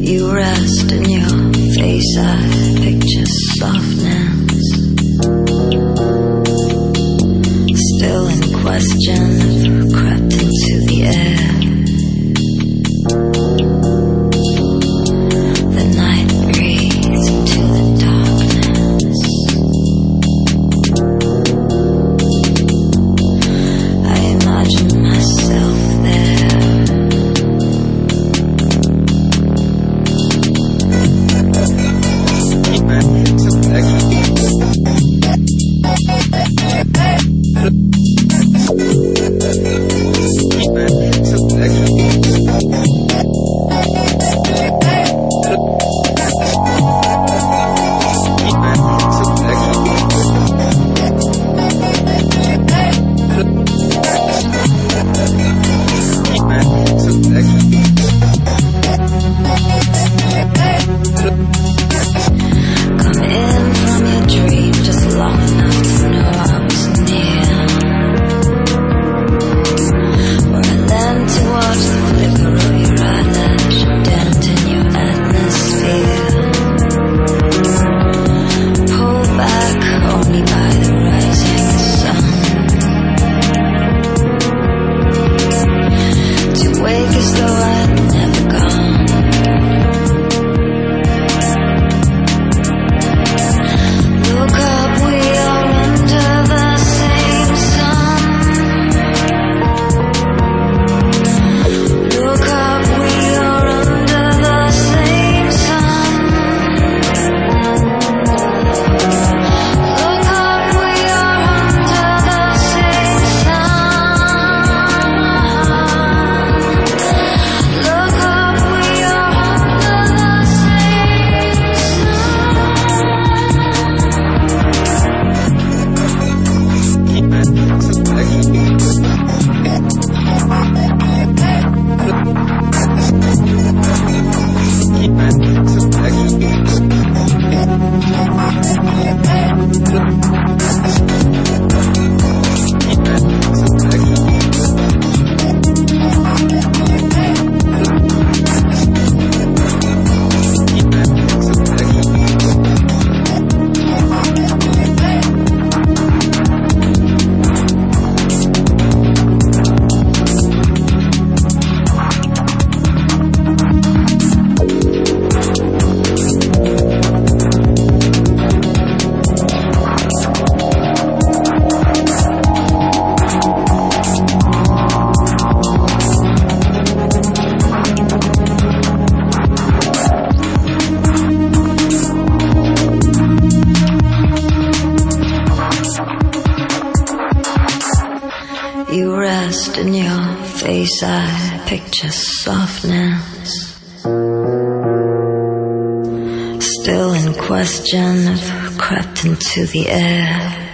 You rest in your face, I picture softness. Still in question, I've crept into the air. The night breathes into the darkness. I imagine myself there. Come in from your dream just long enough to know I was near. Where I learned to watch the flicker of your eyelash dent in your atmosphere. Pulled back only by the rising sun. To wake as though I'd never gone. Look up, we are under the same sun. Look up, we are under the same sun. Look up, we are under the same sun. Look up, we are under the You rest in your face, I picture softness. Still in question, I've crept into the air.